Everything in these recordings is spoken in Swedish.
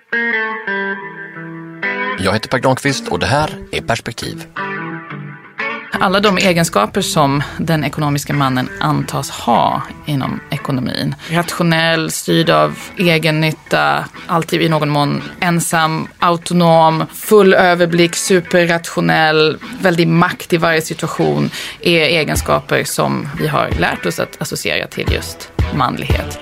Jag heter Per Granqvist och det här är Perspektiv. Alla de egenskaper som den ekonomiska mannen antas ha inom ekonomin. Rationell, styrd av egennytta, alltid i någon mån ensam, autonom, full överblick, superrationell, väldigt makt i varje situation är egenskaper som vi har lärt oss att associera till just manlighet.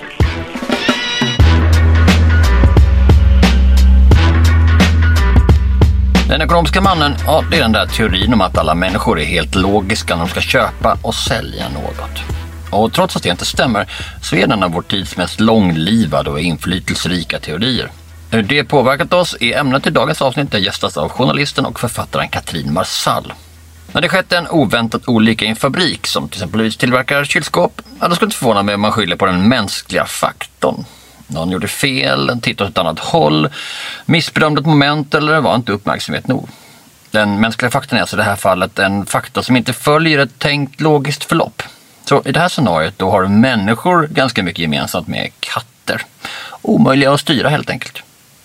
Den ekonomiska mannen, ja, det är den där teorin om att alla människor är helt logiska när de ska köpa och sälja något. Och trots att det inte stämmer så är den av vår tids mest långlivade och inflytelserika teorier. Hur det påverkat oss är ämnet i dagens avsnitt där gästas av journalisten och författaren Katrin Marsall. När det skett en oväntat olycka i en fabrik som till exempel tillverkar kylskåp, ja, då skulle inte förvåna mig om man skyller på den mänskliga faktorn. Någon gjorde fel, tittade åt ett annat håll, missbedömde ett moment eller var inte uppmärksamhet nog. Den mänskliga faktorn är alltså i det här fallet en faktor som inte följer ett tänkt logiskt förlopp. Så i det här scenariot då har människor ganska mycket gemensamt med katter. Omöjliga att styra helt enkelt.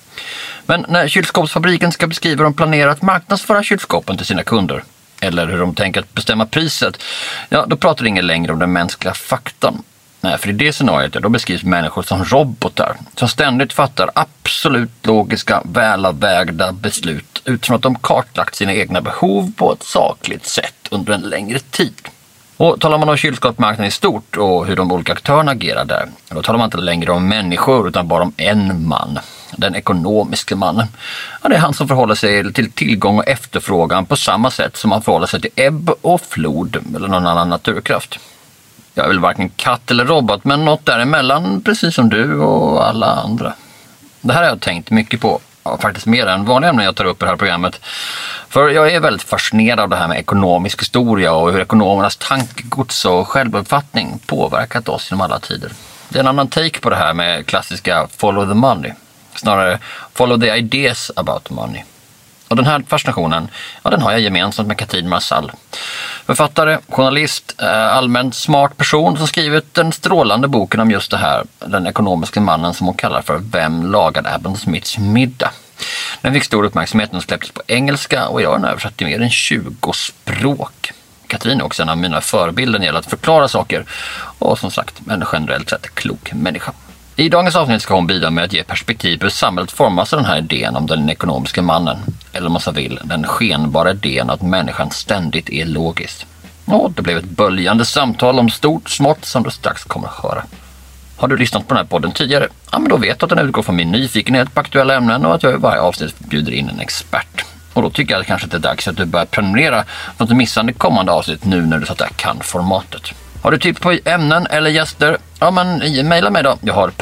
Men när kylskåpsfabriken ska beskriva hur de planerar att marknadsföra kylskåpen till sina kunder, eller hur de tänker att bestämma priset, ja, då pratar ingen längre om den mänskliga faktorn. Nej, för i det scenariot då beskrivs människor som robotar som ständigt fattar absolut logiska, välavvägda beslut utifrån att de kartlagt sina egna behov på ett sakligt sätt under en längre tid. Och talar man om kylskåpsmarknaden i stort och hur de olika aktörerna agerar där, då talar man inte längre om människor utan bara om en man, den ekonomiska mannen. Ja, det är han som förhåller sig till tillgång och efterfrågan på samma sätt som han förhåller sig till ebb och flod eller någon annan naturkraft. Jag är väl varken katt eller robot, men något däremellan, precis som du och alla andra. Det här har jag tänkt mycket på, faktiskt mer än vanliga ämnen jag tar upp i det här programmet. För jag är väldigt fascinerad av det här med ekonomisk historia och hur ekonomernas tankegods och självuppfattning påverkat oss genom alla tider. Det är en annan take på det här med klassiska follow the money, snarare follow the ideas about money. Och den här fascinationen, ja, den har jag gemensamt med Katrin Marsall. Författare, journalist, allmänt smart person som skrivit den strålande boken om just det här, den ekonomiska mannen som hon kallar för Vem lagade Adam Smiths middag? Den fick stor uppmärksamhet och släpptes på engelska och jag har översatt till mer än 20 språk. Katrin är också en av mina förebilder när det gäller att förklara saker och som sagt en generellt sett klok människa. I dagens avsnitt ska hon bidra med att ge perspektiv på hur samhället formas av den här idén om den ekonomiska mannen. Eller om man så vill, den skenbara idén att människan ständigt är logisk. Och det blev ett böljande samtal om stort smått som du strax kommer att höra. Har du lyssnat på den här podden tidigare? Ja, men då vet du att den utgår från min nyfikenhet på aktuella ämnen och att jag i varje avsnitt bjuder in en expert. Och då tycker jag kanske att det är dags att du börjar prenumerera för att du missar det kommande avsnitt nu när du så att jag kan formatet. Har du tips på ämnen eller gäster? Ja, men mejla mig då. Jag har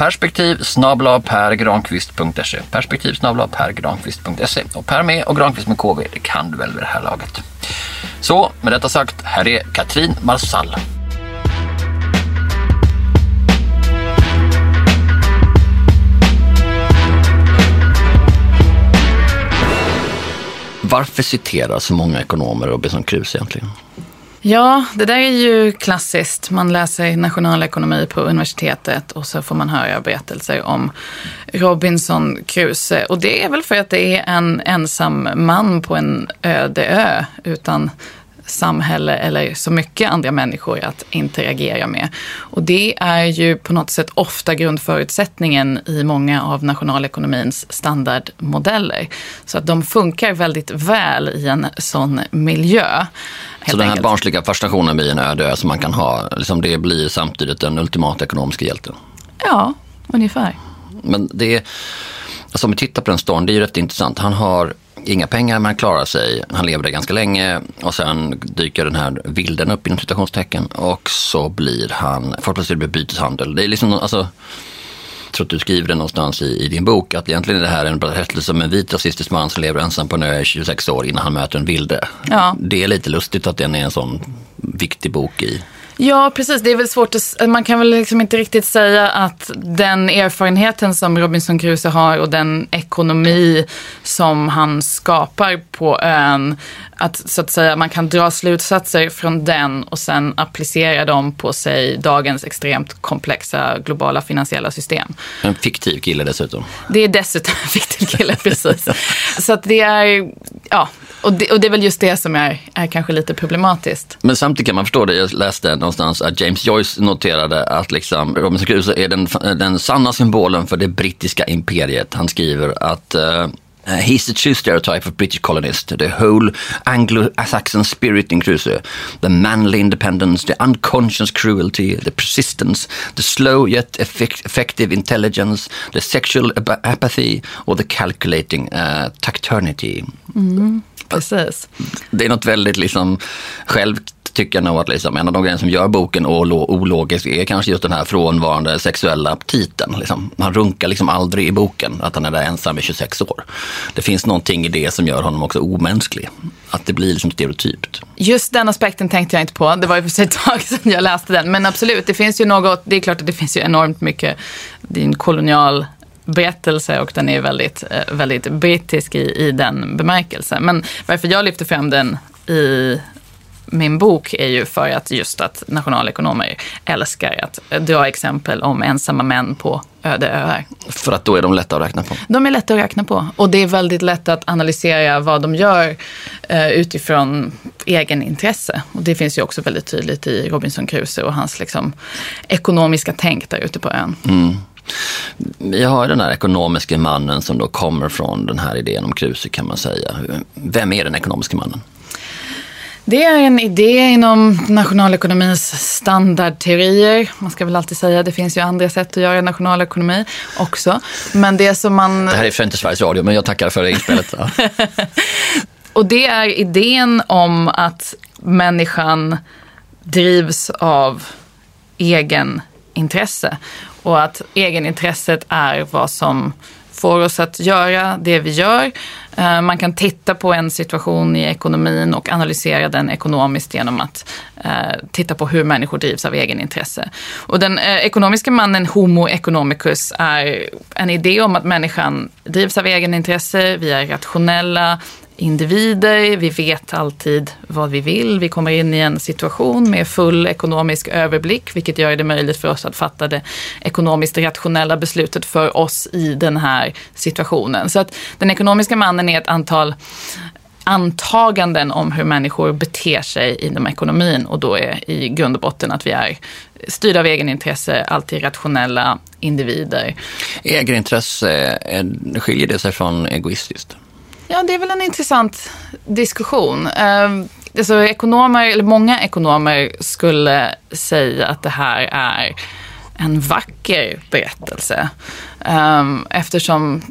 perspektiv@pergranqvist.se. Perspektiv@pergranqvist.se. Och Per med och Granqvist med KV, det kan du väl vid det här laget. Så, med detta sagt, här är Katrin Marsall. Varför citerar så många ekonomer Robinson Crusoe egentligen? Ja, det där är ju klassiskt. Man läser nationalekonomi på universitetet och så får man höra berättelser om Robinson Crusoe. Och det är väl för att det är en ensam man på en öde ö utan samhälle eller så mycket andra människor att interagera med. Och det är ju på något sätt ofta grundförutsättningen i många av nationalekonomins standardmodeller. Så att de funkar väldigt väl i en sån miljö. Så den här barnsliga fascinationen blir en öde som man kan ha, liksom det blir samtidigt den ultimata ekonomiska hjälten? Ja, ungefär. Men det är, alltså om vi tittar på den storyn, det är ju rätt intressant. Han har inga pengar men han klarar sig. Han lever där ganska länge och sen dyker den här vilden upp inom citationstecken och så blir han, plötsligt blir byteshandel. Det är liksom, alltså, jag tror att du skriver det någonstans i din bok att egentligen är det här en berättelse om en vit rasistisk man som lever ensam på en ö i 26 år innan han möter en vilde. Ja. Det är lite lustigt att den är en sån viktig bok i. Ja, precis. Det är väl svårt att, man kan väl liksom inte riktigt säga att den erfarenheten som Robinson Crusoe har och den ekonomi som han skapar på ön, att så att säga man kan dra slutsatser från den och sen applicera dem på sig dagens extremt komplexa globala finansiella system. En fiktiv kille dessutom. Det är dessutom en fiktiv kille, precis. Så att det är, ja, och det är väl just det som är kanske lite problematiskt. Men samtidigt kan man förstå det. Jag läste någonstans att James Joyce noterade att liksom Robinson Crusoe är den sanna symbolen för det brittiska imperiet. Han skriver att he's the true stereotype of British colonist, the whole Anglo-Saxon spirit in Crusoe, the manly independence, the unconscious cruelty, the persistence, the slow yet effective intelligence, the sexual apathy or the calculating tacturnity. Precis. Det är något väldigt liksom självt tycker jag nog att liksom, en av de grejer som gör boken ologisk är kanske just den här frånvarande sexuella aptiten. Liksom. Han runkar liksom aldrig i boken att han är där ensam i 26 år. Det finns någonting i det som gör honom också omänsklig. Att det blir liksom stereotypt. Just den aspekten tänkte jag inte på. Det var ju för sig ett tag sedan jag läste den. Men absolut, det finns ju något, det är klart att det finns ju enormt mycket, det är en kolonial berättelse och den är väldigt, väldigt brittisk i den bemärkelsen. Men varför jag lyfter fram den i min bok är ju för att just att nationalekonomer älskar att dra exempel om ensamma män på öde öar. För att då är de lätta att räkna på? De är lätta att räkna på. Och det är väldigt lätt att analysera vad de gör utifrån egen intresse. Och det finns ju också väldigt tydligt i Robinson Crusoe och hans liksom ekonomiska tänk där ute på ön. Mm. Vi har den här ekonomiska mannen som då kommer från den här idén om Crusoe, kan man säga. Vem är den ekonomiska mannen? Det är en idé inom nationalekonomins standardteorier. Man ska väl alltid säga att det finns ju andra sätt att göra nationalekonomi också. Men det som man... Det här är för inte Sveriges Radio, men jag tackar för det inspelet. Ja. Och det är idén om att människan drivs av egen intresse. Och att egenintresset är vad som får oss att göra det vi gör. Man kan titta på en situation i ekonomin och analysera den ekonomiskt genom att titta på hur människor drivs av egenintresse. Och den ekonomiska mannen Homo economicus är en idé om att människan drivs av egenintresse. Vi är rationella individer, vi vet alltid vad vi vill. Vi kommer in i en situation med full ekonomisk överblick, vilket gör det möjligt för oss att fatta det ekonomiskt rationella beslutet för oss i den här situationen. Så att den ekonomiska mannen är ett antal antaganden om hur människor beter sig inom ekonomin, och då är i grund och botten att vi är styrda av egenintresse, alltid rationella individer. Egenintresse, skiljer det sig från egoistiskt? Ja, det är väl en intressant diskussion. Alltså många ekonomer skulle säga att det här är en vacker berättelse. Eftersom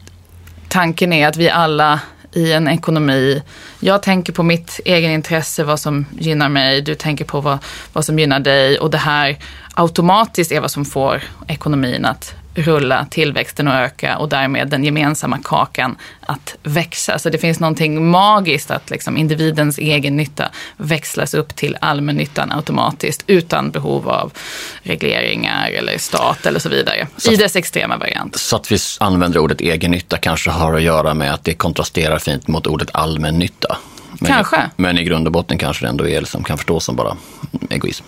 tanken är att vi alla i en ekonomi, jag tänker på mitt egen intresse, vad som gynnar mig, du tänker på vad som gynnar dig, och det här automatiskt är vad som får ekonomin att rulla, tillväxten att öka och därmed den gemensamma kakan att växa. Så det finns någonting magiskt att liksom individens egen nytta växlas upp till allmännyttan automatiskt utan behov av regleringar eller stat eller så vidare. Så i dess extrema variant. Så att vi använder ordet egen nytta kanske har att göra med att det kontrasterar fint mot ordet allmän nytta. Kanske. Men i grund och botten kanske det ändå är som kan förstås som bara egoism.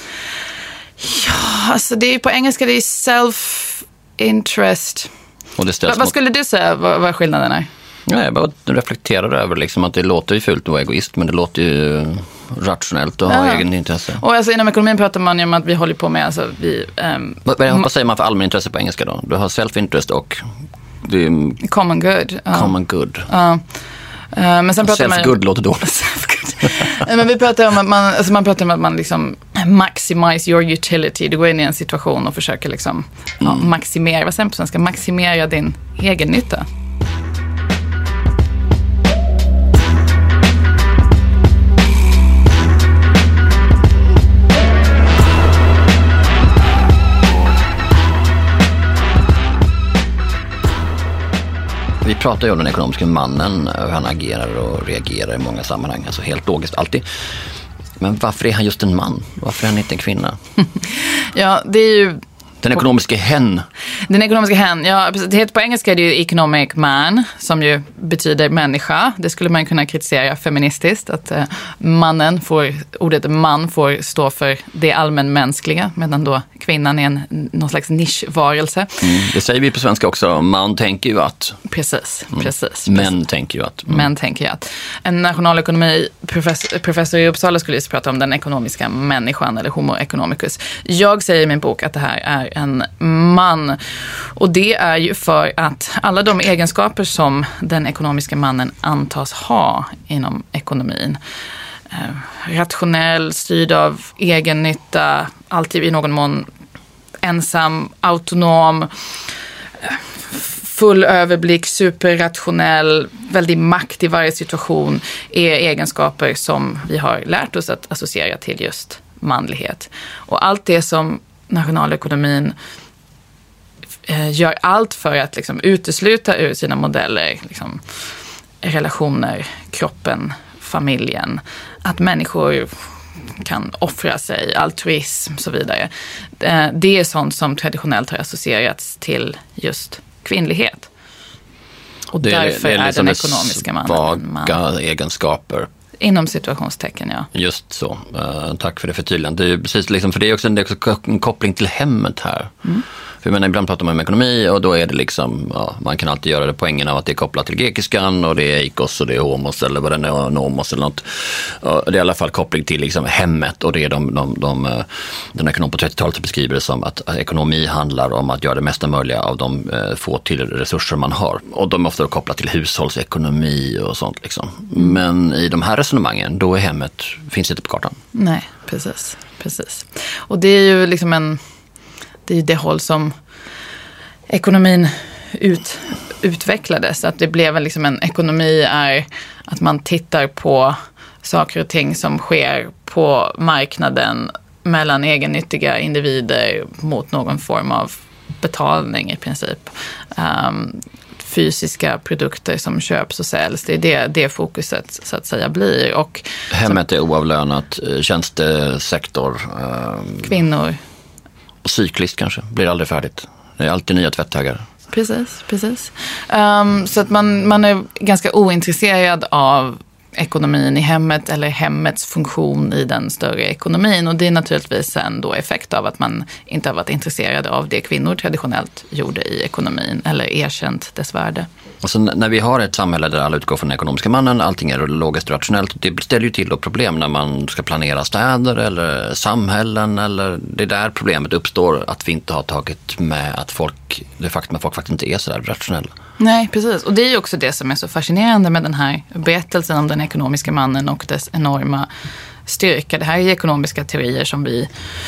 Ja, alltså det är på engelska, det är self-interest. Och det vad skulle du säga vad skillnaden är? Ja, jag bara reflekterar över liksom att det låter ju fult att vara egoist, men det låter ju rationellt att ha egen intresse. Och alltså inom ekonomin pratar man ju om att vi håller på med, alltså vad säger man för allmän intresse på engelska då? Du har self-interest och common good. Common good. Men sen pratar self-good låter dåligt. Men vi pratar om att man pratar om att man liksom maximize your utility. Du går in i en situation och försöker liksom maximera, vad säger på svenska? Maximera din egen nytta. Vi pratar ju om den ekonomiska mannen, hur han agerar och reagerar i många sammanhang, alltså helt logiskt alltid. Men varför är han just en man? Varför är han inte en kvinna? Ja, det är ju... Den ekonomiska hen. Den ekonomiska hen, ja, det heter på engelska är det ju economic man, som ju betyder människa. Det skulle man kunna kritisera feministiskt, att ordet man får stå för det allmänmänskliga, medan då kvinnan är någon slags nischvarelse. Det säger vi på svenska också, man tänker ju att. Precis. Män tänker ju att. Män tänker ju att. En nationalekonomi professor i Uppsala skulle just prata om den ekonomiska människan, eller homo economicus. Jag säger i min bok att det här är en man. Och det är ju för att alla de egenskaper som den ekonomiska mannen antas ha inom ekonomin, rationell, styrd av egen nytta, alltid i någon mån ensam, autonom, full överblick, superrationell, väldigt makt i varje situation, är egenskaper som vi har lärt oss att associera till just manlighet. Och allt det som nationalekonomin gör allt för att liksom utesluta ur sina modeller, liksom relationer, kroppen, familjen, att människor kan offra sig, altruism och så vidare. Det är sånt som traditionellt har associerats till just kvinnlighet. Och därför är liksom den ekonomiska mannen svaga egenskaper. Inom situationstecken, ja. Just så. Tack för det förtydligandet. Det är precis liksom, för det är också en koppling till hemmet här. För jag menar, ibland pratar man om ekonomi och då är det liksom, ja, man kan alltid göra det poängen av att det är kopplat till grekiskan och det är ikos och det är homos eller vad det är, nomos eller något. Och det är i alla fall koppling till liksom hemmet, och det är den ekonom på 30-talet beskriver det som att ekonomi handlar om att göra det mesta möjliga av de få till resurser man har. Och de är ofta kopplat till hushållsekonomi och sånt liksom. Men i de här resonemangen, då är hemmet, finns inte på kartan. Nej, precis. Och det är ju liksom det är det håll som ekonomin utvecklades. Att det blev liksom en ekonomi är att man tittar på saker och ting som sker på marknaden mellan egennyttiga individer mot någon form av betalning i princip. Fysiska produkter som köps och säljs. Det är det fokuset så att säga blir. Och hemmet är oavlönat, tjänstesektor. Kvinnor. Cyklist kanske, blir aldrig färdigt. Det är alltid nya tvätthögar. Precis. Så att man är ganska ointresserad av ekonomin i hemmet eller hemmets funktion i den större ekonomin. Och det är naturligtvis en då effekt av att man inte har varit intresserad av det kvinnor traditionellt gjorde i ekonomin eller erkänt dess värde. Och så när vi har ett samhälle där alla utgår från den ekonomiska mannen, allting är logiskt och rationellt, det ställer ju till då problem när man ska planera städer eller samhällen, eller det är där problemet uppstår, att vi inte har tagit med att det faktum att folk faktiskt inte är så där rationella. Nej, precis. Och det är ju också det som är så fascinerande med den här berättelsen om den ekonomiska mannen och dess enorma styrka. Det här är ekonomiska teorier som vi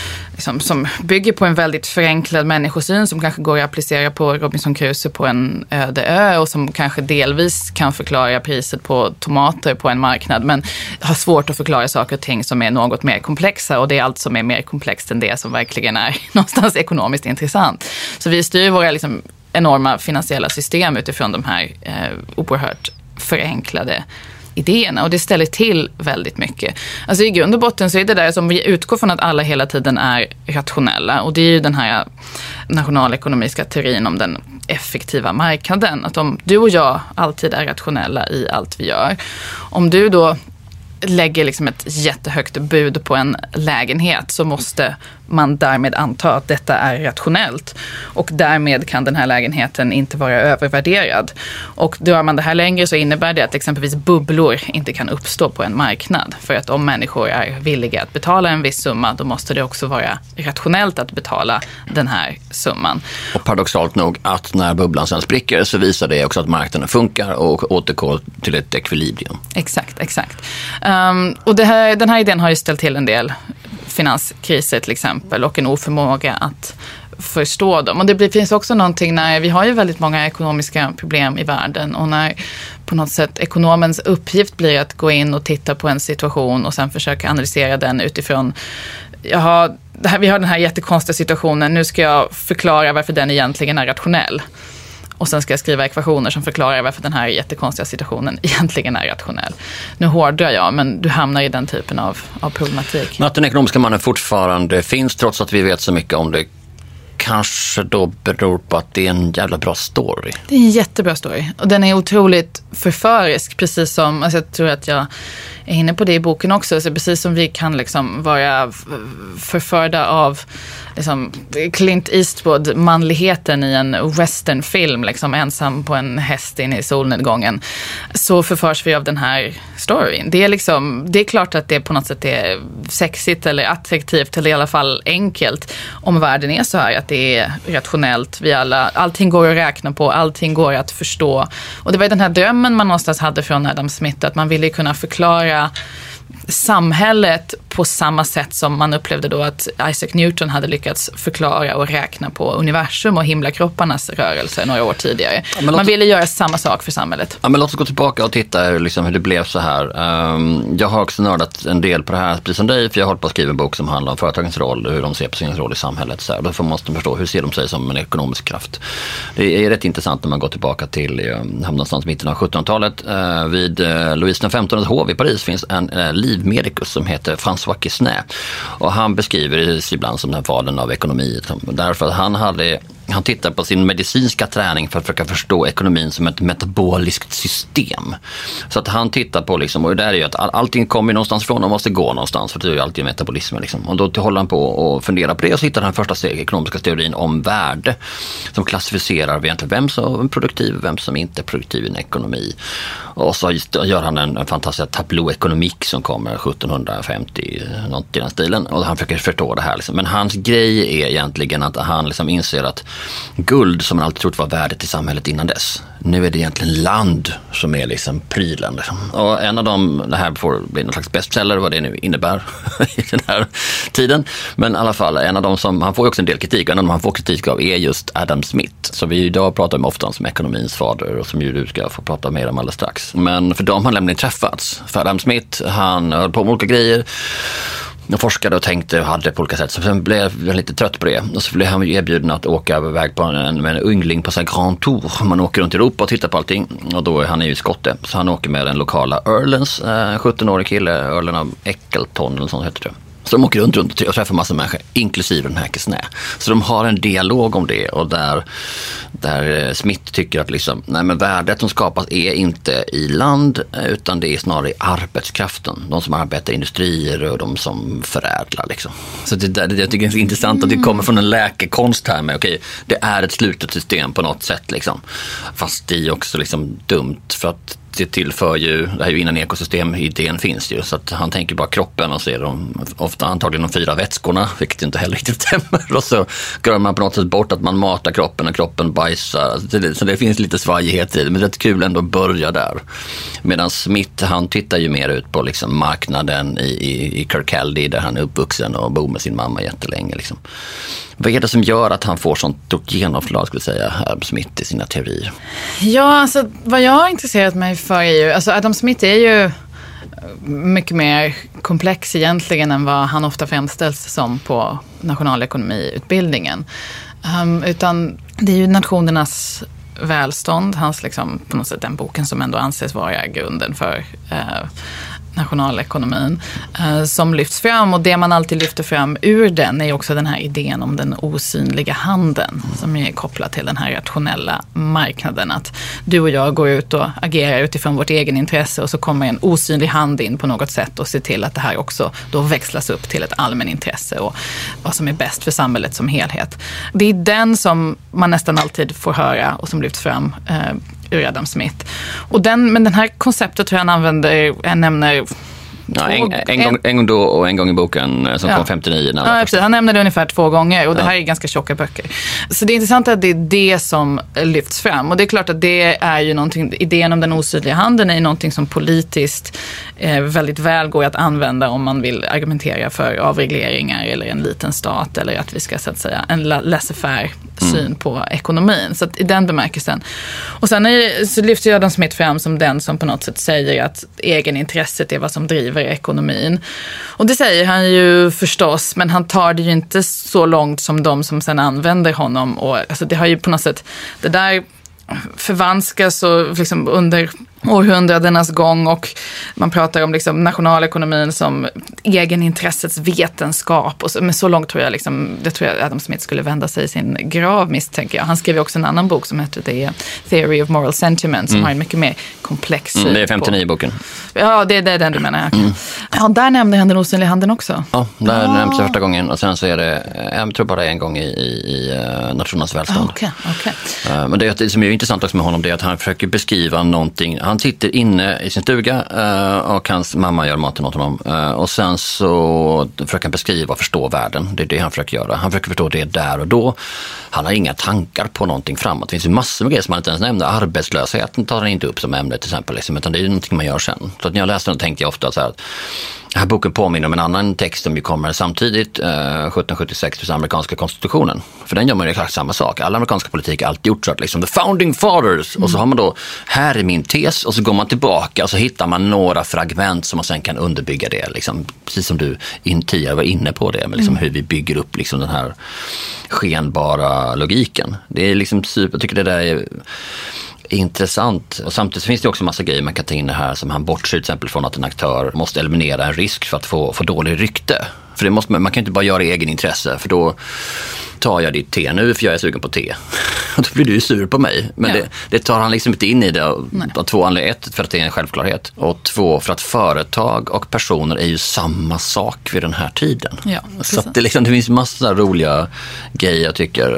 som bygger på en väldigt förenklad människosyn som kanske går att applicera på Robinson Crusoe på en öde ö och som kanske delvis kan förklara priset på tomater på en marknad, men har svårt att förklara saker och ting som är något mer komplexa, och det är allt som är mer komplext än det som verkligen är någonstans ekonomiskt intressant. Så vi styr våra enorma finansiella system utifrån de här oerhört förenklade idéerna, och det ställer till väldigt mycket. Alltså i grund och botten så är det där som vi utgår från att alla hela tiden är rationella, och det är ju den här nationalekonomiska teorin om den effektiva marknaden, att om du och jag alltid är rationella i allt vi gör, om du då lägger liksom ett jättehögt bud på en lägenhet, så måste man därmed anta att detta är rationellt, och därmed kan den här lägenheten inte vara övervärderad. Och drar man det här längre så innebär det att exempelvis bubblor inte kan uppstå på en marknad, för att om människor är villiga att betala en viss summa, då måste det också vara rationellt att betala den här summan. Och paradoxalt nog att när bubblan sen spricker så visar det också att marknaden funkar och återgår till ett ekvilibrium. Exakt. Och den här idén har ju ställt till en del finanskriser till exempel, och en oförmåga att förstå dem. Och det finns också någonting när vi har ju väldigt många ekonomiska problem i världen, och när på något sätt ekonomens uppgift blir att gå in och titta på en situation och sen försöka analysera den utifrån vi har den här jättekonstiga situationen, nu ska jag förklara varför den egentligen är rationell. och sen ska jag skriva ekvationer som förklarar varför den här jättekonstiga situationen egentligen är rationell. Nu hårdrar jag, men du hamnar i den typen av problematik. Men att den ekonomiska mannen fortfarande finns trots att vi vet så mycket om det kanske då beror på att det är en jävla bra story. Det är en jättebra story. Och den är otroligt förförisk. Precis som, alltså jag tror att jag är inne på det i boken också. Så precis som vi kan liksom vara förförda av liksom Clint Eastwood, manligheten i en westernfilm, liksom ensam på en häst in i solnedgången, så förförs vi av den här storyn. Det är klart att det på något sätt är sexigt eller attraktivt eller i alla fall enkelt om världen är så här att det är rationellt. Allting går att räkna på, allting går att förstå. Och det var den här drömmen man någonstans hade från Adam Smith, att man ville kunna förklara samhället på samma sätt som man upplevde då att Isaac Newton hade lyckats förklara och räkna på universum och himlakropparnas rörelse några år tidigare. Ja, man ville göra samma sak för samhället. Ja, men låt oss gå tillbaka och titta hur det blev så här. Jag har också nördat en del på det här, precis som dig, för jag håller på att skriva en bok som handlar om företagens roll och hur de ser på sin roll i samhället. Så här. Då måste man förstå, hur ser de sig som en ekonomisk kraft? Det är rätt intressant när man går tillbaka till någonstans mitten av 1700-talet. Vid Louis XV hov i Paris finns en livmedikus som heter François Quesnay. Och han beskriver sig ibland som den fadern av ekonomi. Därför att han tittar på sin medicinska träning för att försöka förstå ekonomin som ett metaboliskt system. Så att han tittar på liksom, och det är ju att allting kommer någonstans ifrån och måste gå någonstans, för det är ju alltid metabolismen liksom. Och då håller han på och funderar på det, och så hittar han den första ekonomiska teorin om värde som klassificerar egentligen vem som är produktiv och vem som inte är produktiv i en ekonomi. Och så gör han en fantastisk tableau ekonomik som kommer 1750, något i den stilen, och han försöker förstå det här liksom. Men hans grej är egentligen att han liksom inser att guld, som man alltid trott var värdet i samhället innan dess, nu är det egentligen land som är liksom prylen. Liksom. Och en av dem, det här får bli någon slags bestseller, vad det nu innebär i den här tiden. Men i alla fall, en av dem som, han får ju också en del kritik, och en av dem han får kritik av är just Adam Smith. Så vi idag pratar om ofta som ekonomins fader, och som ju du ska få prata mer om alldeles strax. Men för dem har nämligen träffats. För Adam Smith, han höll på med olika grejer. Jag forskade och tänkte och hade på olika sätt. Så sen blev jag lite trött på det. Och så blev han erbjuden att åka iväg på med en yngling på en Grand Tour. Man åker runt i Europa och tittar på allting. Och då är han ju skotte. Så han åker med den lokala Earlens, 17-årig kille, Earlen av Eccleton eller sånt heter det. Så de åker runt och träffar massa människor, inklusive den här Quesnay. Så de har en dialog om det, och där Smith tycker att liksom, nej, men värdet som skapas är inte i land, utan det är snarare i arbetskraften. De som arbetar i industrier och de som förädlar liksom. Så jag tycker det är intressant att det kommer från en läkekonst här med, okej, det är ett slutet system på något sätt liksom. Fast det är också liksom dumt, för att det tillför ju, det här är ju innan ekosystemidén finns ju, så att han tänker bara kroppen, och så är de ofta antagligen de 4 vätskorna, vilket inte heller riktigt stämmer, och så glömmer man på något sätt bort att man matar kroppen och kroppen bajsar, så det finns lite svajighet i det, men det är kul ändå att börja där. Medan Smith, han tittar ju mer ut på liksom marknaden i Kirkcaldy, där han är uppvuxen och bor med sin mamma jättelänge liksom. Vad är det som gör att han får sånt stort genomslag, skulle jag säga, Adam Smith i sina teorier? Ja, alltså vad jag har intresserat mig för är ju, alltså Adam Smith är ju mycket mer komplex egentligen än vad han ofta framställs som på nationalekonomiutbildningen. Utan det är ju nationernas välstånd, hans liksom, på något sätt den boken som ändå anses vara grunden för nationalekonomin som lyfts fram, och det man alltid lyfter fram ur den är också den här idén om den osynliga handen som är kopplad till den här rationella marknaden, att du och jag går ut och agerar utifrån vårt egen intresse, och så kommer en osynlig hand in på något sätt och ser till att det här också då växlas upp till ett allmän intresse och vad som är bäst för samhället som helhet. Det är den som man nästan alltid får höra och som lyfts fram ur Adam Smith. Och men den här konceptet tror jag han nämner en gång då och en gång i boken som kom 59. Ja, precis. Han nämner det ungefär 2 gånger, och det här är ganska tjocka böcker. Så det är intressant att det är det som lyfts fram. Och det är klart att det är ju någonting, idén om den osynliga handeln är någonting som politiskt väldigt väl går att använda om man vill argumentera för avregleringar eller en liten stat, eller att vi ska så att säga en laissez-faire syn på ekonomin. Så att i den bemärkelsen. Och sen så lyfter jag Adam Smith fram som den som på något sätt säger att egenintresset är vad som driver ekonomin. Och det säger han ju förstås, men han tar det ju inte så långt som de som sen använder honom. Och alltså det har ju på något sätt, det där förvanskas och liksom under århundradenas gång, och man pratar om liksom nationalekonomin som egenintressets vetenskap, och så, men så långt tror jag Adam Smith skulle vända sig i sin grav, misstänker jag. Han skrev också en annan bok som heter The Theory of Moral Sentiment, som har en mycket mer komplex det är 59-boken. Ja, det är den du menar. Ja, där nämnde han den osynliga handen också. Ja, där nämns det första gången, och sen så är det, jag tror bara en gång i Nationernas välstånd. Okej. Men det som är intressant också med honom, det är att han försöker beskriva någonting. Han sitter inne i sin stuga och hans mamma gör maten åt honom. Och sen så försöker han beskriva och förstå världen. Det är det han försöker göra. Han försöker förstå det där och då. Han har inga tankar på någonting framåt. Det finns ju massor med grejer som man inte ens nämnde. Arbetslösheten tar han inte upp som ämne till exempel. Utan det är någonting man gör sen. Så att när jag läste den tänkte jag ofta så här att den här boken påminner om en annan text som ju kommer samtidigt, 1776, för amerikanska konstitutionen. För den gör man ju exakt samma sak. Alla amerikanska politik har alltid gjort så att liksom the founding fathers. Och så har man då, här är min tes, och så går man tillbaka och så hittar man några fragment som man sen kan underbygga det. Liksom, precis som du tidigare var inne på det, med liksom hur vi bygger upp liksom den här skenbara logiken. Det är liksom jag tycker det där är intressant. Och samtidigt finns det också massa grejer man kan ta in det här, som han bortser till exempel från att en aktör måste eliminera en risk för att få dålig rykte. För det måste man kan inte bara göra egen intresse, för då tar jag ditt te nu för jag är sugen på te. Och då blir du sur på mig. Men det tar han liksom inte in i det av två anledningar. Ett, för att det är en självklarhet. Och två, för att företag och personer är ju samma sak vid den här tiden. Ja, så att det finns massor roliga grejer jag tycker.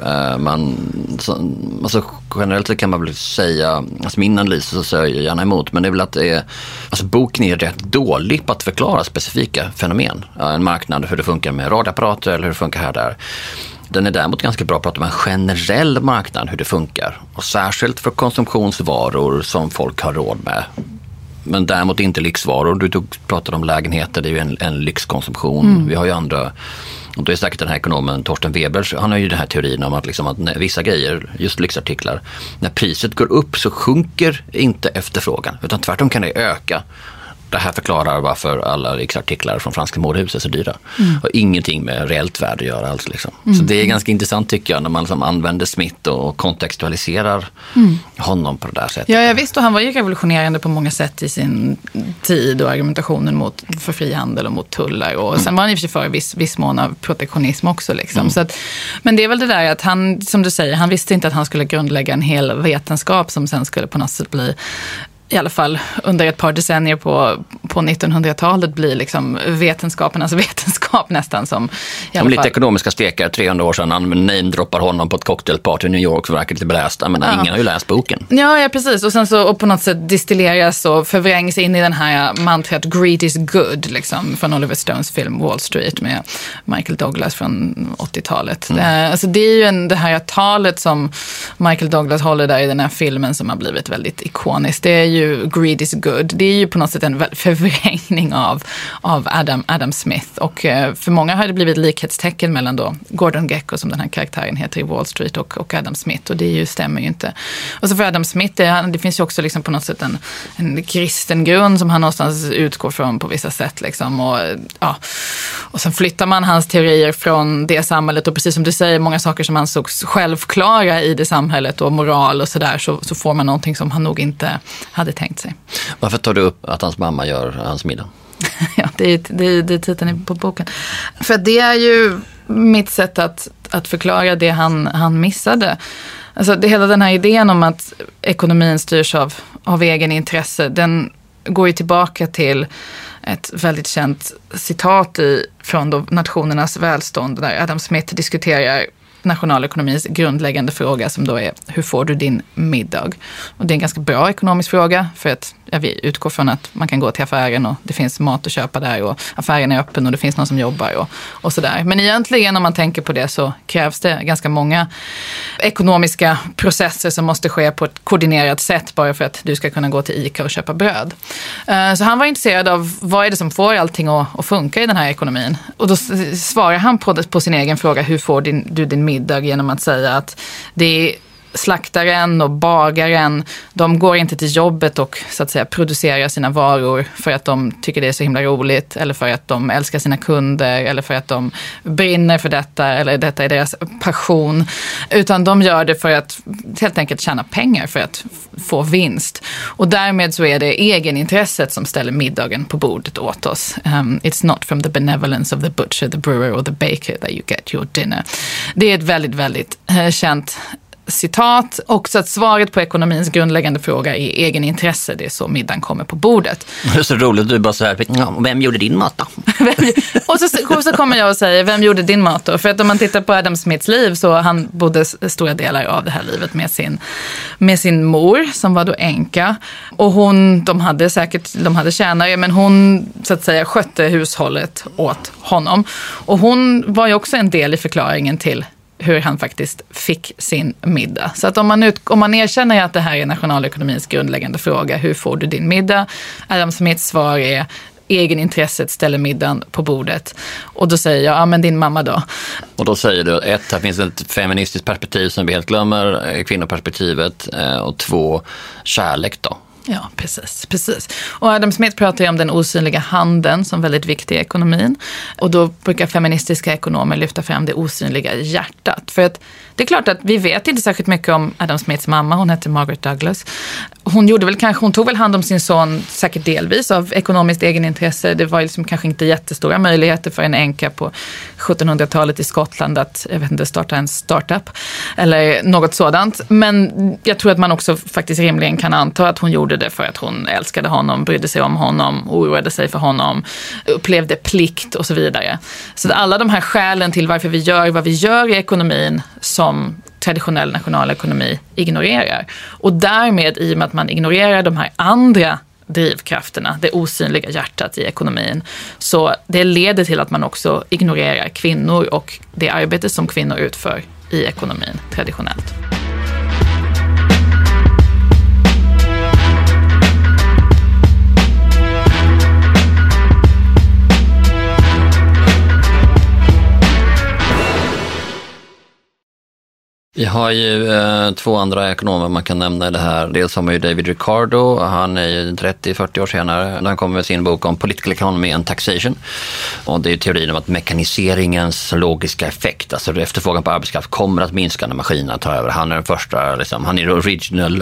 Alltså generellt kan man väl säga, alltså min analys så säger jag gärna emot, men det är väl att boken är rätt dålig på att förklara specifika fenomen. En marknad, hur det funkar med radioapparater eller hur det funkar här där. Den är däremot ganska bra att prata om en generell marknad, hur det funkar. Och särskilt för konsumtionsvaror som folk har råd med. Men däremot inte lyxvaror. Du pratade om lägenheter, det är ju en lyxkonsumtion. Vi har ju andra, och då är säkert den här ekonomen Torsten Webers, han har ju den här teorin om att, att vissa grejer, just lyxartiklar, när priset går upp så sjunker inte efterfrågan, utan tvärtom kan det öka. Det här förklarar varför alla lyxartiklar från franska modehuset är så dyra. Och ingenting med reellt värde att göra alls. Så det är ganska intressant tycker jag, när man använder Smith och kontextualiserar honom på det där sättet. Ja, visst, och han var ju revolutionerande på många sätt i sin tid, och argumentationen för frihandel och mot tullar. Och sen var han i och för sig för viss mån av protektionism också. Så att, men det är väl det där att han, som du säger, han visste inte att han skulle grundlägga en hel vetenskap som sen skulle på något sätt bli, i alla fall under ett par decennier på 1900-talet, blir vetenskapernas vetenskap nästan, som i alla fall. Lite ekonomiska stekar 300 år sedan, han namedroppar honom på ett cocktailparty i New York, för verkar lite belästa, men ingen har ju läst boken. Ja, precis. Och sen så på något sätt distilleras och förvrängs in i den här mantrat greed is good, från Oliver Stones film Wall Street med Michael Douglas från 80-talet. Alltså det är ju det här talet som Michael Douglas håller där i den här filmen, som har blivit väldigt ikoniskt. Det är ju greed is good. Det är ju på något sätt en förvrängning av Adam Smith. Och för många har det blivit likhetstecken mellan då Gordon Gekko, som den här karaktären heter i Wall Street, och Adam Smith. Och det stämmer ju inte. Och så för Adam Smith, det finns ju också på något sätt en kristen grund som han någonstans utgår från på vissa sätt. Och sen flyttar man hans teorier från det samhället, och precis som du säger, många saker som ansågs självklara i det samhället och moral och sådär, så får man någonting som han nog inte hade tänkt sig. Varför tar du upp att hans mamma gör hans middag? Ja, det är titeln på boken. För det är ju mitt sätt att förklara det han missade. Alltså hela den här idén om att ekonomin styrs av egen intresse, den går ju tillbaka till ett väldigt känt citat från då Nationernas välstånd, där Adam Smith diskuterar nationalekonomins grundläggande fråga, som då är: hur får du din middag? Och det är en ganska bra ekonomisk fråga, för att vi utgår från att man kan gå till affären och det finns mat att köpa där, och affären är öppen och det finns någon som jobbar och sådär. Men egentligen, om man tänker på det, så krävs det ganska många ekonomiska processer som måste ske på ett koordinerat sätt, bara för att du ska kunna gå till ICA och köpa bröd. Så han var intresserad av vad är det som får allting att funka i den här ekonomin. Och då svarar han på sin egen fråga: hur får du din middag? Genom att säga att det är slaktaren och bagaren, de går inte till jobbet och så att säga producerar sina varor för att de tycker det är så himla roligt eller för att de älskar sina kunder eller för att de brinner för detta eller detta är deras passion, utan de gör det för att helt enkelt tjäna pengar, för att få vinst. Och därmed så är det egenintresset som ställer middagen på bordet åt oss. It's not from the benevolence of the butcher, the brewer or the baker that you get your dinner. Det är ett väldigt, väldigt känt citat. Också att svaret på ekonomins grundläggande fråga är egenintresse. Det är så middagen kommer på bordet. Det är så roligt, du är bara så här, vem gjorde din mat då? Och så kommer jag och säger, vem gjorde din mat då? För att om man tittar på Adam Smiths liv, så han bodde stora delar av det här livet med sin mor som var då änka. Och de hade tjänare, men hon så att säga skötte hushållet åt honom. Och hon var ju också en del i förklaringen till hur han faktiskt fick sin middag. Så att om man erkänner att det här är nationalekonomins grundläggande fråga, hur får du din middag? Adam Smiths svar är egenintresset ställer middagen på bordet. Och då säger jag, ja men din mamma då? Och då säger du, här finns ett feministiskt perspektiv som vi helt glömmer, kvinnoperspektivet, och 2, kärlek då. Ja, precis. Och Adam Smith pratar ju om den osynliga handen som väldigt viktig i ekonomin. Och då brukar feministiska ekonomer lyfta fram det osynliga hjärtat. För att det är klart att vi vet inte särskilt mycket om Adam Smiths mamma. Hon hette Margaret Douglas. Hon tog väl hand om sin son säkert delvis av ekonomiskt egenintresse. Det var liksom kanske inte jättestora möjligheter för en änka på 1700-talet i Skottland att, starta en startup eller något sådant. Men jag tror att man också faktiskt rimligen kan anta att hon gjorde det för att hon älskade honom, brydde sig om honom, oroade sig för honom, upplevde plikt och så vidare. Så alla de här skälen till varför vi gör vad vi gör i ekonomin som traditionell nationalekonomi ignorerar. Och därmed, i och med att man ignorerar de här andra drivkrafterna, det osynliga hjärtat i ekonomin, så det leder till att man också ignorerar kvinnor och det arbete som kvinnor utför i ekonomin traditionellt. Vi har ju 2 andra ekonomer man kan nämna i det här. Dels har man ju David Ricardo, han är ju 30-40 år senare. Han kommer med sin bok om Political Economy and Taxation. Och det är teorin om att mekaniseringens logiska effekt, alltså efterfrågan på arbetskraft, kommer att minska när maskinerna tar över. Han är den första, han är original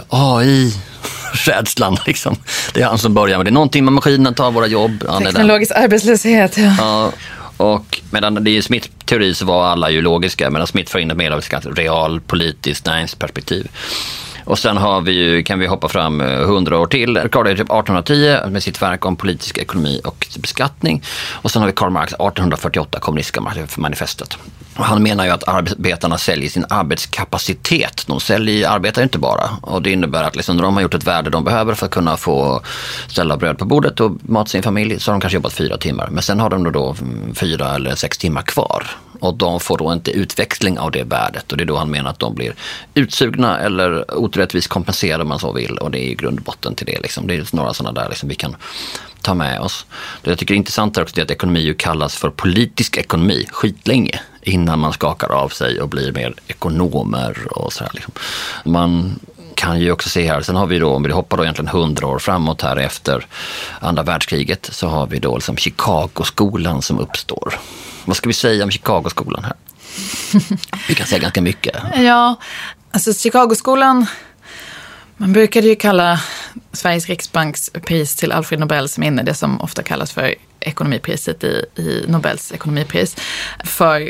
AI-rädslan. Det är han som börjar med det. Någonting med maskinerna tar våra jobb. Teknologisk arbetslöshet, ja. Och medan det är Smiths teori så var alla ju logiska, medan Smith får in ett mer av ett realpolitiskt näringsperspektiv. Och sen kan vi hoppa fram 100 år till. Ricardo är typ 1810 med sitt verk om politisk ekonomi och beskattning. Och sen har vi Karl Marx 1848, kommunistiska manifestet. Och han menar ju att arbetarna säljer sin arbetskapacitet. De arbetar inte bara. Och det innebär att när de har gjort ett värde de behöver för att kunna få ställa bröd på bordet och mat sin familj, så har de kanske jobbat 4 timmar. Men sen har de då 4 eller 6 timmar kvar. Och de får då inte utväxling av det värdet. Och det är då han menar att de blir utsugna eller orättvist kompenserade om man så vill. Och det är ju grundbotten till det. Det är några sådana där vi kan ta med oss. Det jag tycker är intressant är också att ekonomi ju kallas för politisk ekonomi skitlänge innan man skakar av sig och blir mer ekonomer och sådär. Man kan ju också se här, sen har vi då, om vi hoppar då egentligen 100 år framåt här efter andra världskriget, så har vi då Chicago-skolan som uppstår. Vad ska vi säga om Chicago-skolan här? Vi kan säga ganska mycket. Ja, alltså Chicago-skolan, man brukade ju kalla Sveriges Riksbanks pris till Alfred Nobels minne, det som ofta kallas för ekonomipriset i Nobels ekonomipris, för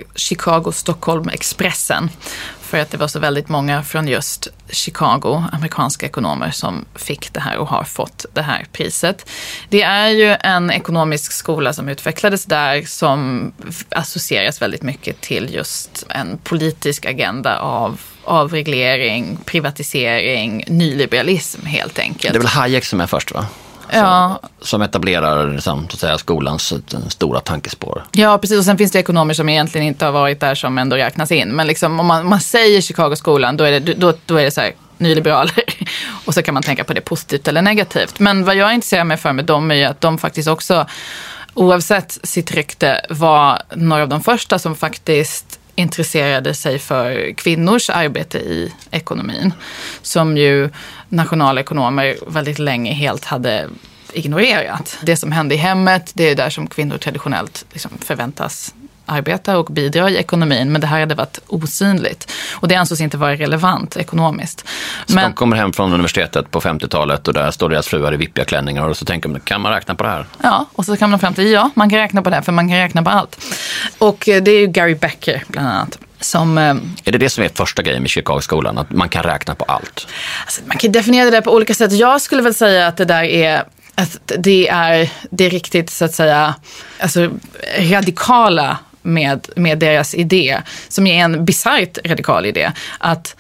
Chicago-Stockholm-expressen. För att det var så väldigt många från just Chicago, amerikanska ekonomer, som fick det här och har fått det här priset. Det är ju en ekonomisk skola som utvecklades där som associeras väldigt mycket till just en politisk agenda av avreglering, privatisering, nyliberalism helt enkelt. Det är väl Hayek som är först, va? Ja. Som etablerar så att säga, skolans stora tankespår. Ja, precis. Och sen finns det ekonomer som egentligen inte har varit där som ändå räknas in. Men om man säger Chicago-skolan, då är det så här nyliberaler. Och så kan man tänka på det positivt eller negativt. Men vad jag intresserar mig för med dem är att de faktiskt också, oavsett sitt rykte, var några av de första som faktiskt intresserade sig för kvinnors arbete i ekonomin, som ju nationalekonomer väldigt länge helt hade ignorerat. Det som hände i hemmet, det är där som kvinnor traditionellt liksom förväntas arbeta och bidra i ekonomin, men det här hade varit osynligt. Och det ansågs inte vara relevant ekonomiskt. Så de kommer hem från universitetet på 50-talet och där står deras fruar i vippiga klänningar och så tänker man, kan man räkna på det här? Ja, och så kan man fram till, ja, man kan räkna på det här, för man kan räkna på allt. Och det är ju Gary Becker bland annat. Är det som är första grejen med Chicago-skolan, att man kan räkna på allt? Alltså, man kan definiera det där på olika sätt. Jag skulle väl säga att det där är att det är riktigt, så att säga, alltså radikala med deras idé, som är en bisarrt radikal idé, att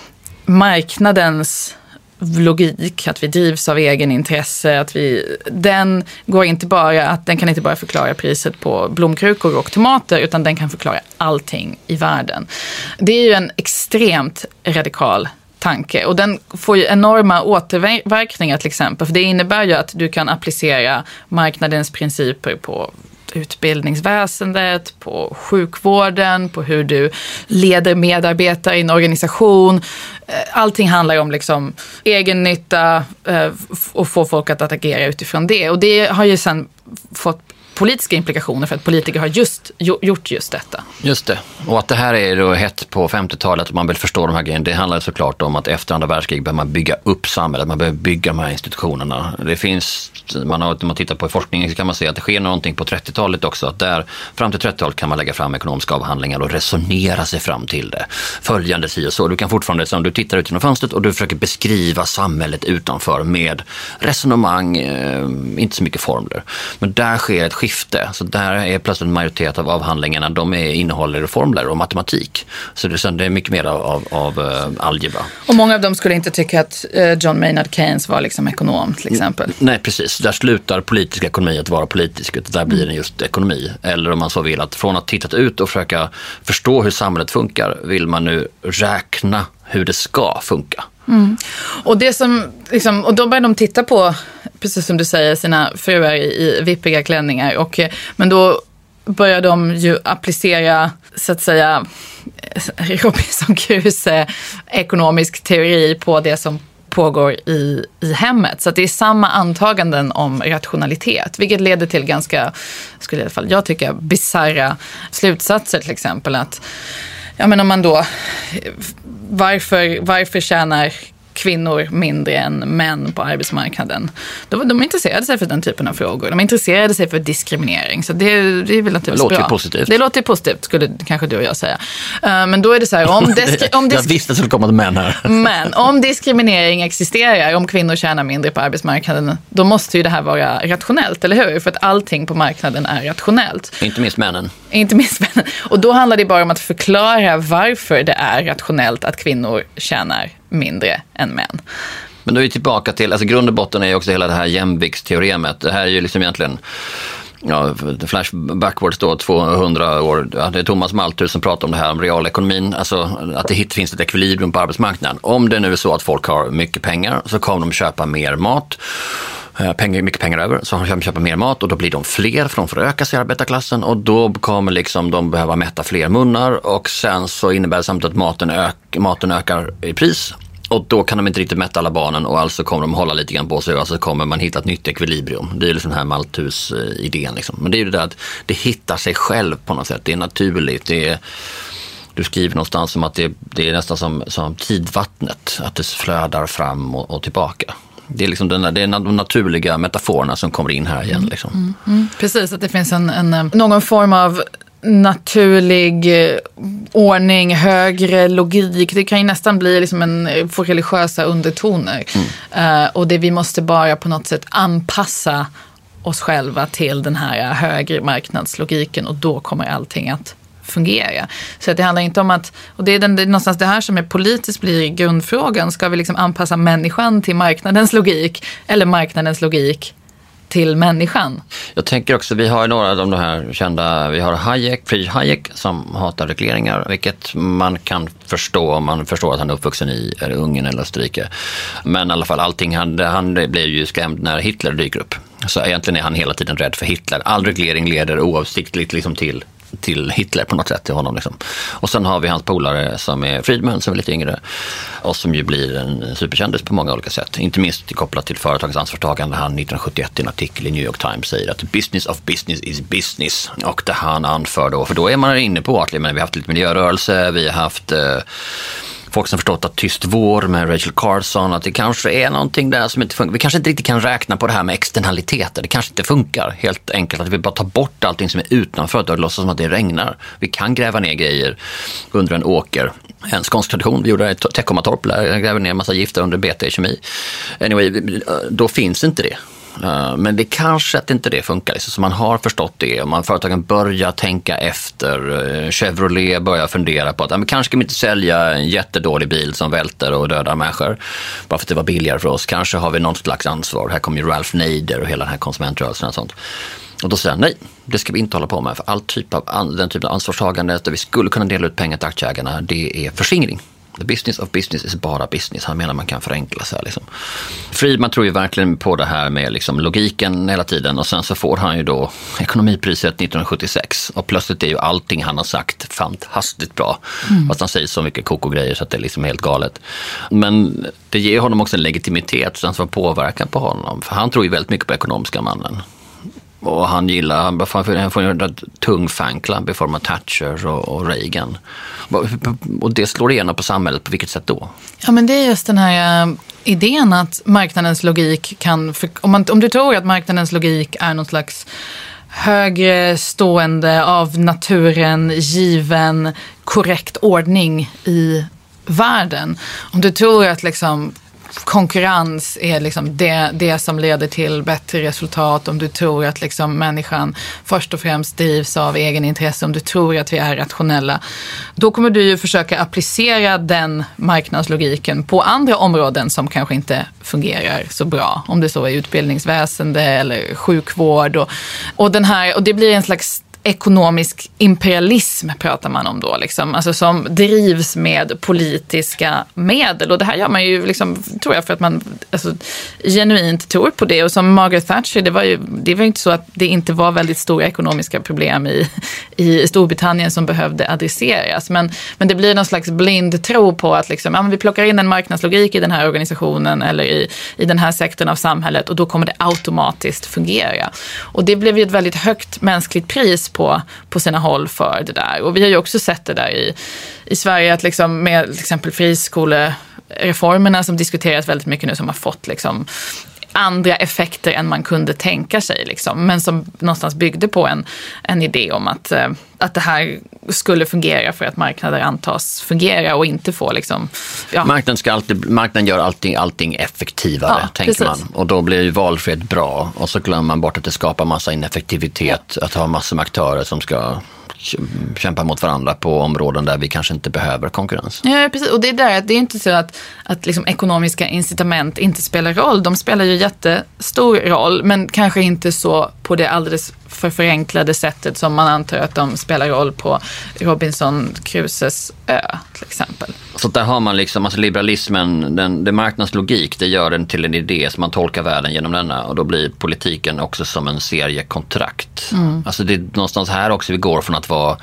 marknadens logik, att vi drivs av egen intresse, den kan inte bara förklara priset på blomkrukor och tomater, utan den kan förklara allting i världen. Det är ju en extremt radikal tanke, och den får ju enorma återverkningar till exempel, för det innebär ju att du kan applicera marknadens principer på utbildningsväsendet, på sjukvården, på hur du leder medarbetare i en organisation. Allting handlar om liksom egen nytta och få folk att agera utifrån det. Och det har ju sen fått politiska implikationer, för att politiker har gjort just detta. Just det. Och att det här är då hett på 50-talet och man vill förstå de här grejerna, det handlar såklart om att efter andra världskrig behöver man bygga upp samhället, man behöver bygga de här institutionerna. Det finns, om man tittar på forskningen så kan man se att det sker någonting på 30-talet också, att där fram till 30-talet kan man lägga fram ekonomiska avhandlingar och resonera sig fram till det. Följande si och så. Du kan fortfarande, som du tittar ut genom fönstret och du försöker beskriva samhället utanför med resonemang, inte så mycket formler. Men där sker ett skifte. Så där är plötsligt en majoritet av avhandlingarna, de innehåller formler och matematik. Så det är mycket mer av algebra. Och många av dem skulle inte tycka att John Maynard Keynes var liksom ekonom till exempel. Nej, precis. Där slutar politisk ekonomi att vara politisk. Där blir det just ekonomi. Eller om man så vill, att från att titta ut och försöka förstå hur samhället funkar, vill man nu räkna hur det ska funka. Mm. Och det som liksom, och då börjar de titta på, precis som du säger, sina fruar i vippiga klänningar, men då börjar de ju applicera, så att säga, Robinson Crusoe ekonomisk teori på det som pågår i hemmet. Så att det är samma antaganden om rationalitet, vilket leder till ganska, skulle i alla fall jag tycka, bizarra slutsatser, till exempel att, ja, men om man då, varför tjänar kvinnor mindre än män på arbetsmarknaden? De intresserade sig för den typen av frågor. De intresserade sig för diskriminering. Så det är väl naturligtvis bra. Det låter positivt. Det låter positivt, skulle kanske du och jag säga. Men då är det så här, jag visste att det skulle komma män här. Men om diskriminering existerar, om kvinnor tjänar mindre på arbetsmarknaden, då måste ju det här vara rationellt, eller hur? För att allting på marknaden är rationellt. Inte minst männen. Och då handlar det bara om att förklara varför det är rationellt att kvinnor tjänar mindre än män. Men då är vi tillbaka till, alltså grund och botten är ju också hela det här jämviktsteoremet. Det här är ju liksom egentligen, ja, flash backwards då 200 år. Ja, det är Thomas Malthus som pratar om det här om realekonomin, alltså att det finns ett ekvilibrium på arbetsmarknaden. Om det nu är så att folk har mycket pengar så kommer de köpa mer mat. Mycket pengar över, så de köper mer mat och då blir de fler, för de får öka sig i arbetarklassen, och då kommer liksom de behöva mätta fler munnar, och sen så innebär det samtidigt att maten ökar i pris, och då kan de inte riktigt mätta alla barnen, och alltså kommer de hålla lite grann på sig, och så kommer man hitta ett nytt ekvilibrium. Det är liksom den här Malthus-idén liksom. Men det är ju det där att det hittar sig själv på något sätt, det är naturligt, du skriver någonstans om att det är nästan som tidvattnet, att det flödar fram och tillbaka. Det är liksom det är de naturliga metaforerna som kommer in här igen. Liksom. Precis, att det finns någon form av naturlig ordning, högre logik. Det kan ju nästan bli liksom få religiösa undertoner. Och vi måste bara på något sätt anpassa oss själva till den här högre marknadslogiken, och då kommer allting att fungera. Så att det handlar inte om att, och det är någonstans det här som är politiskt blir grundfrågan, ska vi liksom anpassa människan till marknadens logik, eller marknadens logik till människan? Jag tänker också, vi har några av de här kända, vi har Friedrich Hayek som hatar regleringar, vilket man kan förstå om man förstår att han är uppvuxen i Ungern eller Österrike. Men i alla fall allting, han blev ju skrämd när Hitler dyker upp. Så egentligen är han hela tiden rädd för Hitler. All reglering leder oavsiktligt liksom till till Hitler på något sätt till honom. Liksom. Och sen har vi hans polare som är Friedman som är lite yngre och som ju blir en superkändis på många olika sätt. Inte minst kopplat till företagens ansvarstagande. Han 1971 i en artikel i New York Times säger att business of business is business. Och det han anför då, för då är man inne på att vi har haft lite miljörörelse, vi har haft folk som förstått att tyst vår med Rachel Carson, att det kanske är någonting där som inte funkar. Vi kanske inte riktigt kan räkna på det här med externaliteter. Det kanske inte funkar. Helt enkelt att vi bara tar bort allting som är utanför och låtsas som att det regnar. Vi kan gräva ner grejer under en åker. En skånsk tradition. Vi gjorde det i Teckomatorp, gräver ner en massa gifter under BT-kemi. Anyway, då finns inte det. Men det kanske att inte det funkar. Så man har förstått det. Och företagen börjar tänka efter. Chevrolet börjar fundera på att men kanske ska vi inte sälja en jättedålig bil som välter och dödar människor. Bara för att det var billigare för oss. Kanske har vi något slags ansvar. Här kommer ju Ralph Nader och hela den här konsumentrörelsen och sånt. Och då säger jag, nej, det ska vi inte hålla på med. För den typen av ansvarstagande där vi skulle kunna dela ut pengar till aktieägarna, det är förskingring. The business of business is bara business. Han menar man kan förenkla sig. Liksom. Friedman tror ju verkligen på det här med liksom logiken hela tiden. Och sen så får han ju då ekonomipriset 1976. Och plötsligt är ju allting han har sagt fantastiskt bra. Fast han säger så mycket kokogrejer så att det är liksom helt galet. Men det ger honom också en legitimitet som får påverkan på honom. För han tror ju väldigt mycket på ekonomiska mannen. Och han får ju en tung fanclub i form av Thatcher och Reagan. Och det slår igenom på samhället, på vilket sätt då? Ja, men det är just den här idén att marknadens logik kan... Om du tror att marknadens logik är någon slags högre stående av naturen given korrekt ordning i världen. Om du tror att liksom konkurrens är liksom det som leder till bättre resultat, om du tror att liksom människan först och främst drivs av egen intresse, om du tror att vi är rationella, då kommer du ju försöka applicera den marknadslogiken på andra områden som kanske inte fungerar så bra, om det så är utbildningsväsende eller sjukvård och det blir en slags ekonomisk imperialism pratar man om då, liksom. Alltså som drivs med politiska medel. Och det här gör man ju, liksom, tror jag, för att man genuint tror på det. Och som Margaret Thatcher, det var inte så att det inte var väldigt stora ekonomiska problem i Storbritannien som behövde adresseras. Men det blir någon slags blind tro på att liksom, vi plockar in en marknadslogik i den här organisationen eller i den här sektorn av samhället och då kommer det automatiskt fungera. Och det blev ju ett väldigt högt mänskligt pris på sina håll för det där. Och vi har ju också sett det där i Sverige att liksom med till exempel friskolereformerna som diskuteras väldigt mycket nu, som har fått liksom andra effekter än man kunde tänka sig liksom, men som någonstans byggde på en idé om att det här skulle fungera för att marknader antas fungera och inte få liksom... Ja. Marknaden gör allting effektivare, tänker man. Och då blir ju valfrihet bra. Och så glömmer man bort att det skapar massa ineffektivitet. Att ha massor med aktörer som ska kämpa mot varandra på områden där vi kanske inte behöver konkurrens. Ja, precis. Och det är inte så att liksom ekonomiska incitament inte spelar roll. De spelar ju jättestor roll, men kanske inte så på det alldeles för förenklade sättet som man antar att de spelar roll på Robinson Crusoes ö, till exempel. Så där har man liksom, alltså liberalismen, det marknadslogik, det gör den till en idé som man tolkar världen genom denna, och då blir politiken också som en seriekontrakt. Alltså det är någonstans här också vi går från att vara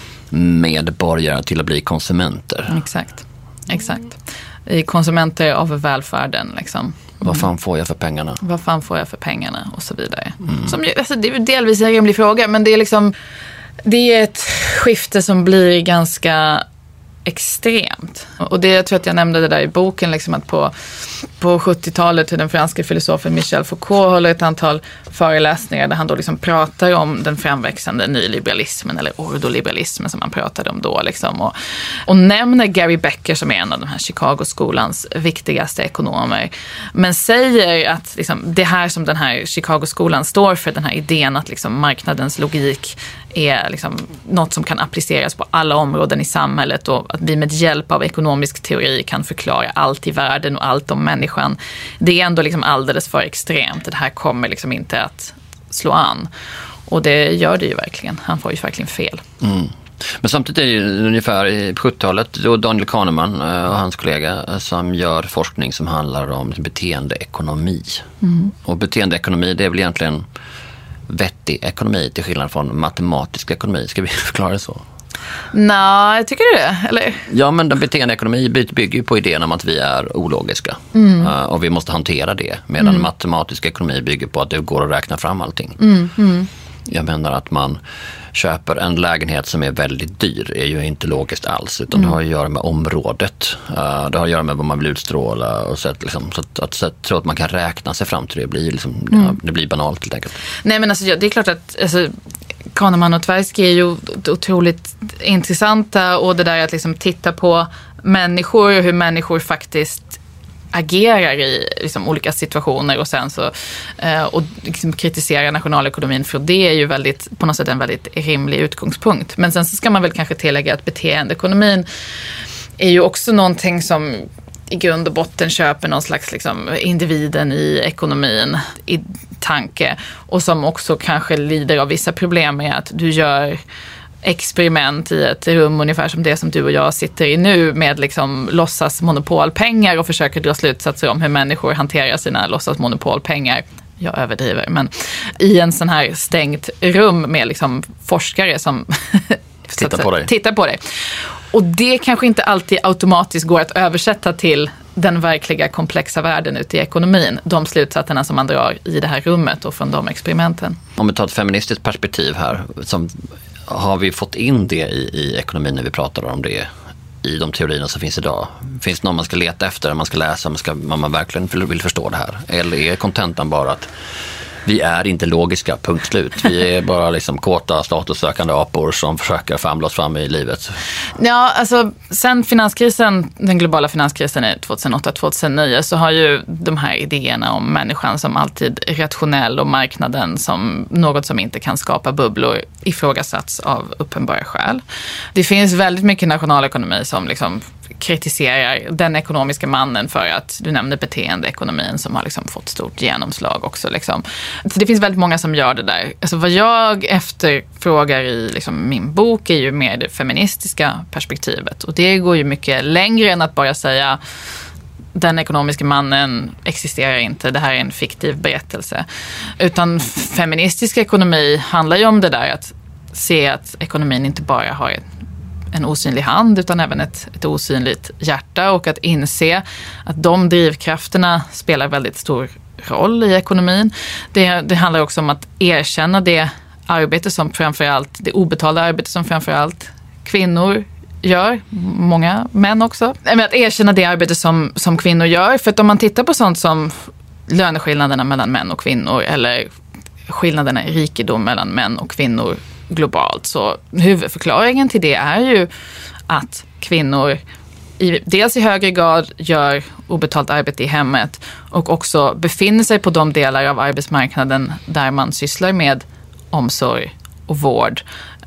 medborgare till att bli konsumenter. Exakt. I konsumenter av välfärden liksom. Vad fan får jag för pengarna? Vad fan får jag för pengarna? Och så vidare. Som, alltså, det är delvis en rimlig fråga, men det är liksom, det är ett skifte som blir ganska extremt. Och jag tror att jag nämnde det där i boken, liksom att på 70-talet till den franska filosofen Michel Foucault håller ett antal föreläsningar där han då liksom pratar om den framväxande nyliberalismen eller ordoliberalismen som man pratade om då liksom, och nämner Gary Becker som är en av de här Chicago-skolans viktigaste ekonomer, men säger att liksom, det här som den här Chicago-skolan står för, den här idén att liksom marknadens logik är liksom något som kan appliceras på alla områden i samhället och att vi med hjälp av ekonomisk teori kan förklara allt i världen och allt om människan. Det är ändå liksom alldeles för extremt. Det här kommer liksom inte att slå an. Och det gör det ju verkligen. Han får ju verkligen fel. Men samtidigt är det ju ungefär på 70-talet då Daniel Kahneman och hans kollega som gör forskning som handlar om beteendeekonomi. Och beteendeekonomi, det är väl egentligen vettig ekonomi till skillnad från matematisk ekonomi? Ska vi förklara det så? Nej, tycker du det? Eller? Ja, men den beteendeekonomi bygger ju på idén om att vi är ologiska. Och vi måste hantera det. Medan matematisk ekonomi bygger på att det går att räkna fram allting. Jag menar att man köper en lägenhet som är väldigt dyr är ju inte logiskt alls, utan det har att göra med området. Det har att göra med vad man vill utstråla och så att tro att man kan räkna sig fram till det blir liksom, det blir banalt helt enkelt. Nej, men alltså, det är klart att Kahneman och Tversky är ju otroligt intressanta, och det där att liksom titta på människor och hur människor faktiskt agerar i liksom olika situationer och sen så och liksom kritisera nationalekonomin, för det är ju väldigt, på något sätt en väldigt rimlig utgångspunkt. Men sen så ska man väl kanske tillägga att beteendeekonomin är ju också någonting som i grund och botten köper någon slags liksom individen i ekonomin i tanke, och som också kanske lider av vissa problem med att du gör experiment i ett rum ungefär som det som du och jag sitter i nu, med liksom låtsas monopolpengar, och försöker dra slutsatser om hur människor hanterar sina låtsas monopolpengar. Jag överdriver, men i en sån här stängt rum med liksom forskare som tittar på dig. Och det kanske inte alltid automatiskt går att översätta till den verkliga komplexa världen ute i ekonomin. De slutsatserna som man drar i det här rummet och från de experimenten. Om vi tar ett feministiskt perspektiv här, har vi fått in det i ekonomin när vi pratar om det i de teorierna som finns idag? Finns det någon man ska leta efter, man ska läsa, om man verkligen vill förstå det här? Eller är kontentan bara att vi är inte logiska, punkt slut. Vi är bara liksom kåta, statussökande apor som försöker famla oss fram i livet. Ja, alltså sen finanskrisen, den globala finanskrisen i 2008-2009, så har ju de här idéerna om människan som alltid rationell och marknaden som något som inte kan skapa bubblor ifrågasatts av uppenbara skäl. Det finns väldigt mycket nationalekonomi som liksom kritiserar den ekonomiska mannen för att, du nämnde beteendeekonomin som har liksom fått stort genomslag också. Liksom. Så det finns väldigt många som gör det där. Alltså vad jag efterfrågar i liksom min bok är ju mer det feministiska perspektivet. Och det går ju mycket längre än att bara säga den ekonomiska mannen existerar inte, det här är en fiktiv berättelse. Utan feministisk ekonomi handlar ju om det där att se att ekonomin inte bara har en osynlig hand utan även ett osynligt hjärta, och att inse att de drivkrafterna spelar väldigt stor roll i ekonomin. Det handlar också om att erkänna det arbete som framförallt, det obetalda arbete som framförallt kvinnor gör, många män också. Men att erkänna det arbete som kvinnor gör, för att om man tittar på sånt som löneskillnaderna mellan män och kvinnor eller skillnaderna i rikedom mellan män och kvinnor globalt, så huvudförklaringen till det är ju att kvinnor dels i högre grad gör obetalt arbete i hemmet och också befinner sig på de delar av arbetsmarknaden där man sysslar med omsorg och vård.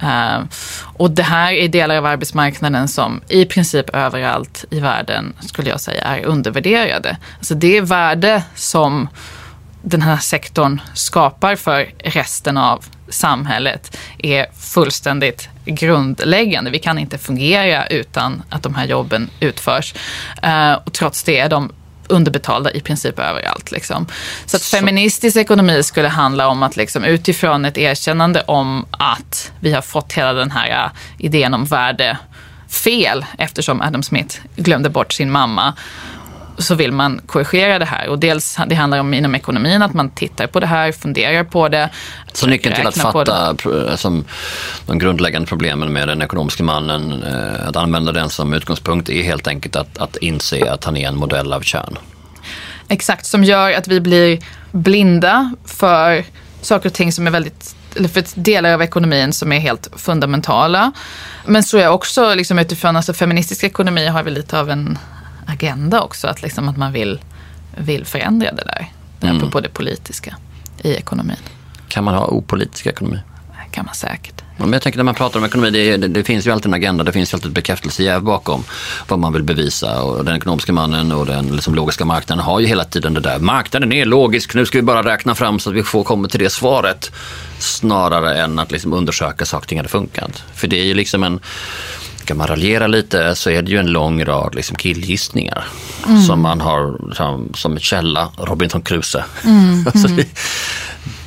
Och det här är delar av arbetsmarknaden som i princip överallt i världen, skulle jag säga, är undervärderade. Alltså det värde som den här sektorn skapar för resten av samhället är fullständigt grundläggande. Vi kan inte fungera utan att de här jobben utförs. Och trots det är de underbetalda i princip överallt. Liksom. Så att feministisk ekonomi skulle handla om att liksom, utifrån ett erkännande om att vi har fått hela den här idén om värde fel eftersom Adam Smith glömde bort sin mamma, så vill man korrigera det här. Och dels det handlar om inom ekonomin att man tittar på det här, funderar på det. Så nyckeln till att fatta som de grundläggande problemen med den ekonomiska mannen, att använda den som utgångspunkt, är helt enkelt att inse att han är en modell av kön. Exakt, som gör att vi blir blinda för saker och ting som är väldigt, eller för delar av ekonomin som är helt fundamentala. Men så är också liksom utifrån, alltså feministisk ekonomi har vi lite av en agenda också, att, liksom att man vill förändra det där. Apropå det politiska i ekonomin. Kan man ha opolitisk ekonomi? Det kan man säkert. Men jag tänker när man pratar om ekonomi, det finns ju alltid en agenda, det finns ju alltid ett bekräftelsejäv bakom vad man vill bevisa, och den ekonomiska mannen och den liksom logiska marknaden har ju hela tiden det där, marknaden är logisk, nu ska vi bara räkna fram så att vi får komma till det svaret, snarare än att liksom undersöka saker och ting hade funkat. För det är ju liksom kan man raljera lite så är det ju en lång rad liksom killgissningar som man har som källa Robinson Crusoe.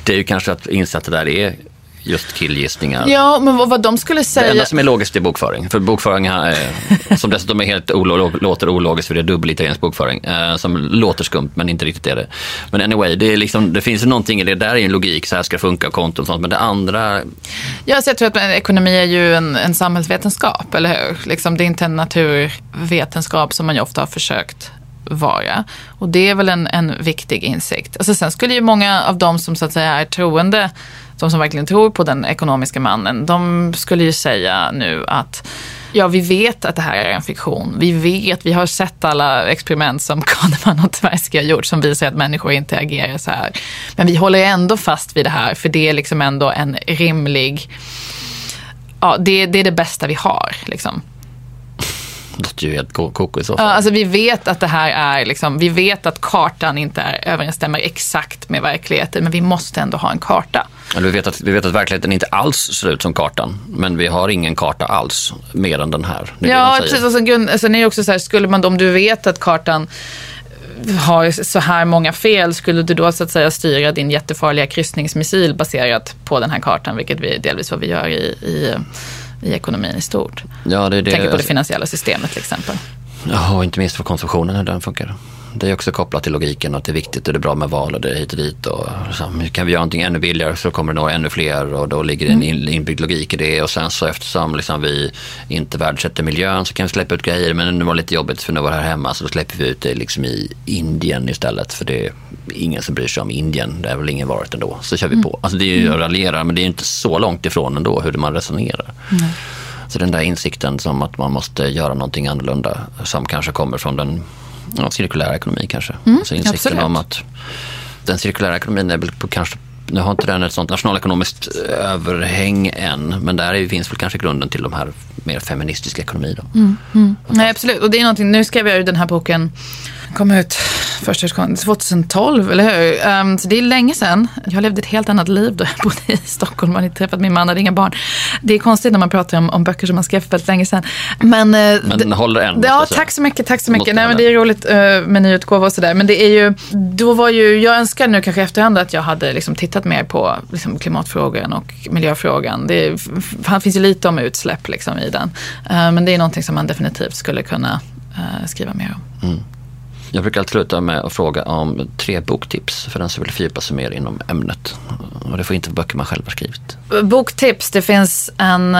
Det är ju kanske att inse att det där är just killgissningar. Ja, men vad de skulle säga... Det enda som är logiskt är bokföring. För bokföring som dessutom är helt låter ologiskt, för det är dubbelitaliensk bokföring. Som låter skumt, men inte riktigt är det. Men anyway, det är liksom, det finns någonting i det där, är en logik, så här ska funka konton och sånt. Men det andra... Ja, så jag tror att ekonomi är ju en samhällsvetenskap, eller hur? Liksom, det är inte en naturvetenskap som man ju ofta har försökt vara. Och det är väl en viktig insikt. Alltså, sen skulle ju många av dem som så att säga är troende, de som verkligen tror på den ekonomiska mannen, de skulle ju säga nu att ja, vi vet att det här är en fiktion. Vi har sett alla experiment som Kahneman och Tversky har gjort som visar att människor inte agerar så här. Men vi håller ändå fast vid det här, för det är liksom ändå en rimlig... Ja, det är det bästa vi har, liksom. Det låter ju helt koko i så fall. Ja, alltså vi vet att det här är liksom, vi vet att kartan inte överensstämmer exakt med verkligheten, men vi måste ändå ha en karta. Eller vi vet att verkligheten inte alls ser ut som kartan, men vi har ingen karta alls mer än den här. Ja, precis. Och sen är det också så här, skulle man, om du vet att kartan har så här många fel, skulle du då så att säga styra din jättefarliga kryssningsmissil baserat på den här kartan, vilket vi delvis vad vi gör i ekonomin i stort. Ja, det tänker på det finansiella systemet till exempel. Ja, och inte minst för konsumtionen, hur den funkar. Det är också kopplat till logiken, att det är viktigt och det är bra med val och det är hit och dit. Och liksom, kan vi göra någonting ännu billigare så kommer det nog ännu fler, och då ligger det en inbyggd logik i det. Och sen så eftersom liksom vi inte värdesätter miljön så kan vi släppa ut grejer, men nu var det lite jobbigt för nu var det här hemma, så då släpper vi ut det liksom i Indien istället, för det är ingen som bryr sig om Indien, det har väl ingen varit ändå. Så kör vi på. Alltså det är ju raljerar, men det är inte så långt ifrån ändå hur man resonerar. Så den där insikten som att man måste göra någonting annorlunda, som kanske kommer från den cirkulära ekonomin kanske. Så insikten absolut. om att den cirkulära ekonomin är väl kanske, nu har inte den ett sånt nationalekonomiskt överhäng än, men där finns väl kanske grunden till de här mer feministiska ekonomi då. Nej, absolut. Och det är någonting, nu skrev jag ju den här boken, kom ut första 2012, eller hur? Så det är länge sedan. Jag levde ett helt annat liv då jag bodde i Stockholm. Man hade träffat min man, hade inga barn. Det är konstigt när man pratar om böcker som man skrev för väldigt länge sedan. Men håller än. Ja, tack så mycket. Nej, men det är roligt med nyutgåva och sådär. Men det är ju, då var ju, jag önskar nu kanske efterhand att jag hade liksom tittat mer på liksom klimatfrågan och miljöfrågan. Det finns ju lite om utsläpp liksom i den. Men det är någonting som man definitivt skulle kunna skriva mer om. Jag brukar alltid sluta med att fråga om 3 boktips för den som vill fördjupa sig mer inom ämnet. Och det får inte vara böcker man själv har skrivit. Boktips, det finns en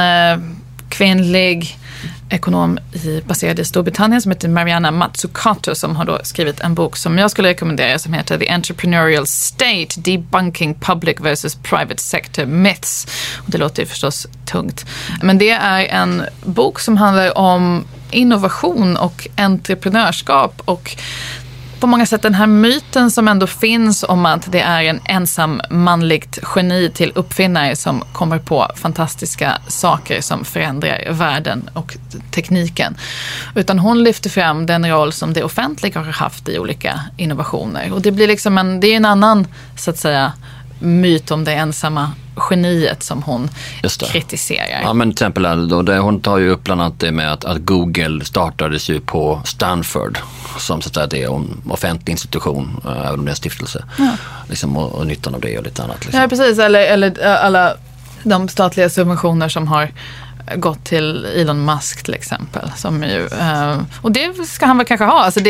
kvinnlig ekonom baserad i Storbritannien som heter Mariana Mazzucato, som har då skrivit en bok som jag skulle rekommendera, som heter The Entrepreneurial State, Debunking Public versus Private Sector Myths. Och det låter ju förstås tungt. Men det är en bok som handlar om innovation och entreprenörskap, och på många sätt den här myten som ändå finns om att det är en ensam manligt geni till uppfinnare som kommer på fantastiska saker som förändrar världen och tekniken. Utan hon lyfter fram den roll som det offentliga har haft i olika innovationer. Och det blir liksom det är en annan, så att säga, myt om det ensamma geniet som hon kritiserar. Ja, men till exempel då, hon tar ju upp bland annat det med att Google startades ju på Stanford, som så att säga det är en offentlig institution, även om det är en stiftelse. Ja. Liksom, och nyttan av det och lite annat. Liksom. Ja, precis. Eller alla de statliga subventioner som har gått till Elon Musk till exempel, som ju, och det ska han väl kanske ha, alltså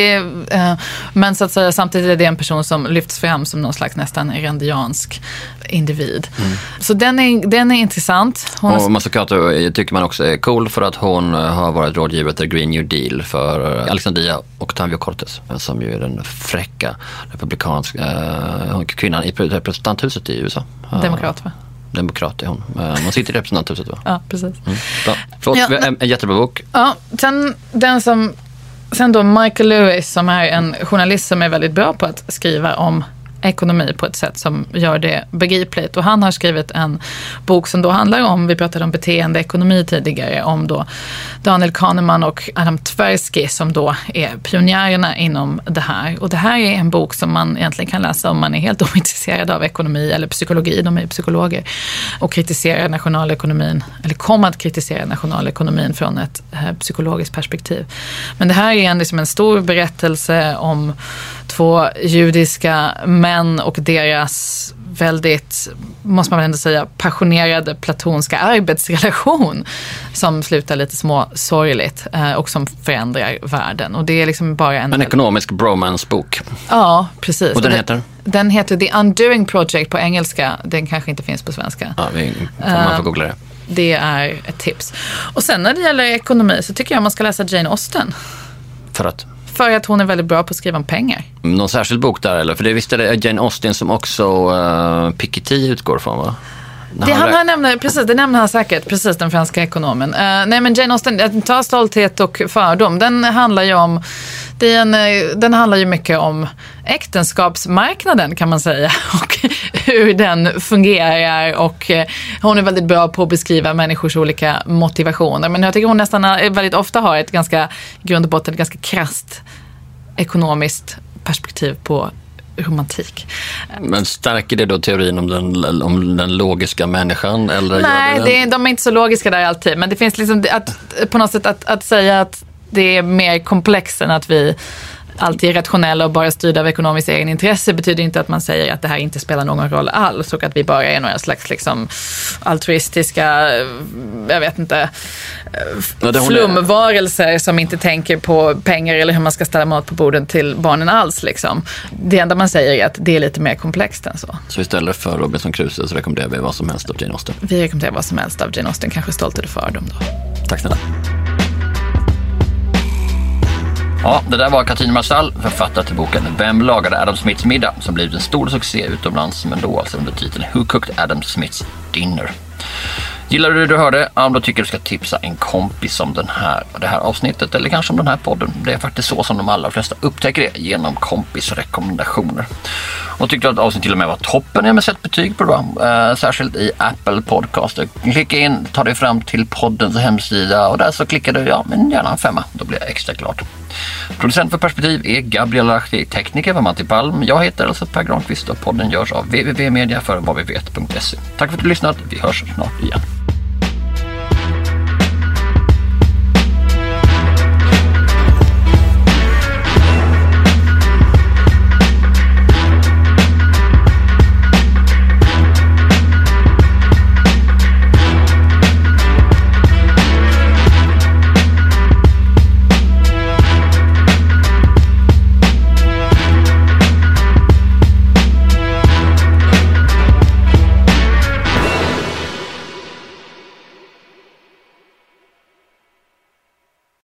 men så att säga, samtidigt är det en person som lyfts fram som någon slags nästan randiansk individ. Så den är intressant. Och Mazzucato tycker man också är cool för att hon har varit rådgivare till Green New Deal för Alexandria Ocasio-Cortez, som ju är den fräcka republikanska kvinnan i representanthuset i USA. Demokrat, va? Demokrat är hon. Man sitter i representanthuset, va? Ja, precis. Förlåt, en jättebra bok. Ja, sen då Michael Lewis, som är en journalist som är väldigt bra på att skriva om ekonomi på ett sätt som gör det begripligt. Och han har skrivit en bok som då handlar om, vi pratade om beteendeekonomi tidigare, om då Daniel Kahneman och Adam Tversky som då är pionjärerna inom det här. Och det här är en bok som man egentligen kan läsa om man är helt ointresserad av ekonomi eller psykologi, de är psykologer, och kritiserar nationalekonomin, eller kommer att kritisera nationalekonomin från ett psykologiskt perspektiv. Men det här är liksom en stor berättelse om 2 judiska män och deras väldigt, måste man väl ändå säga, passionerade platonska arbetsrelation som slutar lite sorgligt och som förändrar världen. Och det är liksom bara en ekonomisk bromance-bok. Ja, precis. Och den heter? Den heter The Undoing Project på engelska. Den kanske inte finns på svenska. Ja, man får googla det. Det är ett tips. Och sen när det gäller ekonomi så tycker jag man ska läsa Jane Austen. För att hon är väldigt bra på att skriva om pengar. Någon särskild bok där eller? För det visste det Jane Austen som också Piketty utgår från, va? Det nämner han säkert, precis, den franska ekonomen. Nej, men Jane Austen, ta stolthet och fördom, den handlar ju mycket om äktenskapsmarknaden, kan man säga, och hur den fungerar, och hon är väldigt bra på att beskriva människors olika motivationer. Men jag tycker hon nästan väldigt ofta har ett ganska grund och botten, ett ganska krasst ekonomiskt perspektiv på romantik. Men stärker det då teorin om den logiska människan? Eller nej, de är inte så logiska där alltid. Men det finns liksom på något sätt att säga att det är mer komplext än att vi alltid är rationella och bara styrda av ekonomiskt egen intresse betyder inte att man säger att det här inte spelar någon roll alls och att vi bara är några slags liksom altruistiska, jag vet inte, flumvarelser som inte tänker på pengar eller hur man ska ställa mat på borden till barnen alls liksom. Det enda man säger är att det är lite mer komplext än så. Så istället för Robinson Crusoe så rekommenderar vi vad som helst av Jane Austen. Vi rekommenderar vad som helst av Jane Austen, kanske Stolthet och fördom då. Tack snälla. Ja, det där var Katrin Marsall, författare till boken Vem lagade Adam Smiths middag, som blivit en stor succé utomlands, men då alltså under titeln Who Cooked Adam Smith's Dinner. Gillar du det du hörde? Ja, då tycker du ska tipsa en kompis om det här avsnittet, eller kanske om den här podden. Det är faktiskt så som de allra flesta upptäcker det, genom kompisrekommendationer. Och tyckte att avsnittet till och med var toppen, jag med sett betyg på det, särskilt i Apple Podcaster. Klicka in, ta dig fram till poddens hemsida och där så klickar du, men gärna en 5, då blir jag extra glad. Producent för Perspektiv är Gabriel Lahti, tekniker var Matti Palm. Jag heter alltså Per Granqvist och podden görs av www.media för vadvivet.se. Tack för att du lyssnat, vi hörs snart igen.